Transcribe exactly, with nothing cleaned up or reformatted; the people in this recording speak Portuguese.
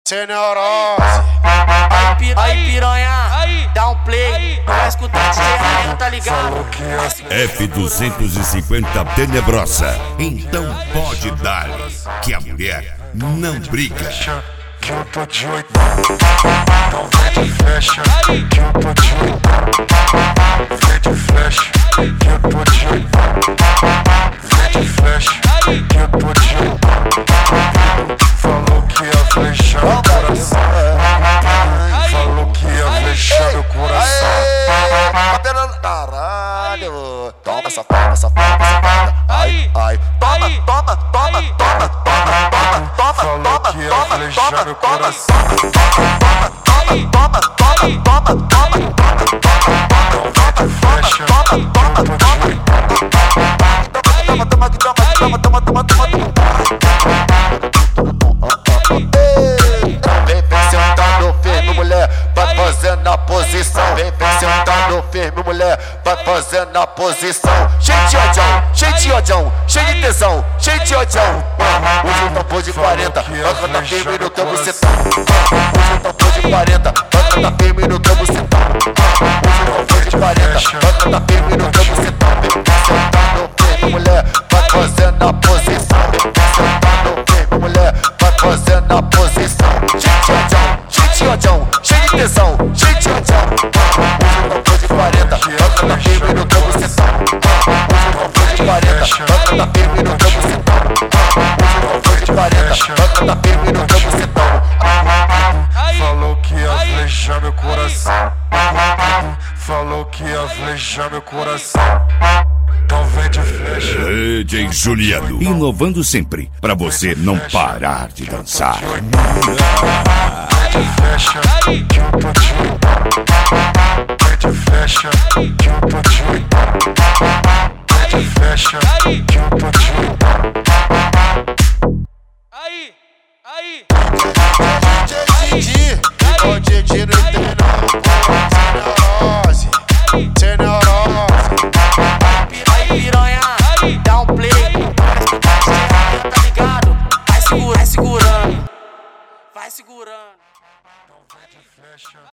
Cê neurose. Aí, pi, aí piranha, aí, dá um play. Vai escutar D J Ryan, tá ligado? F duzentos e cinquenta Tenebrosa. Então pode dar, que a mulher não briga. Que eu tô de oitão, então vem de flecha. Que eu tô de oitão, vem de flecha. Que eu tô de oitão, vem de flecha. Que eu tô de oitão. Falou que ia flechar meu coração. Falou que ia flechar meu coração. Caralho, toma safada, safada, safada. Ai, ai, toma, toma, toma, toma, toma, toma, toma. Falou que ia flechar meu coração. Toma, toma, toma, toma, toma, Flecha, toma, toma, toma, toma, toma, toma, toma, toma, toma. Vem, vem sentando firme, mulher, vai fazendo a posição. Vem, vem sentando firme, mulher, vai fazendo a posição. Cheio de odião, cheio de odião, cheio de tesão, cheio de odião. Hoje o tambor de quarenta, vai cantar firme no teu bucetão. Hoje o tambor de quarenta, vai cantar firme no teu bucetão. Hoje o tambor de quarenta, vai cantar firme no teu bucetão. Vem sentando firme, mulher, vai fazendo a posição. Vem sentando firme, mulher, vai fazendo a posição. Cheio de odião, cheio de odião, cheio de tesão, cheio de odião. Hoje o tambor de quarenta, vai cantar firme no teu bucetão. Hoje o tambor de quarenta, vai cantar firme no teu bucetão. Hoje o tambor de quarenta, vai cantar firme no teu bucetão. Falou que ia flechar meu coração. Falou que ia flechar meu coração. Então vem de flecha. D J Juliano, inovando sempre, pra você não parar de dançar. Vem de flecha, que eu tô de oitão. Vem de flecha, que eu tô de oitão. Vem de flecha, que eu tô de oitão. Aí, aí, Didi, igual Didi no treino. Cê neurose, cê neurose. aí piranha, dá um play. Vai escutar D J Ryan, tá ligado? Vai segurando, vai segurando, vai segurando. Então vem de flecha.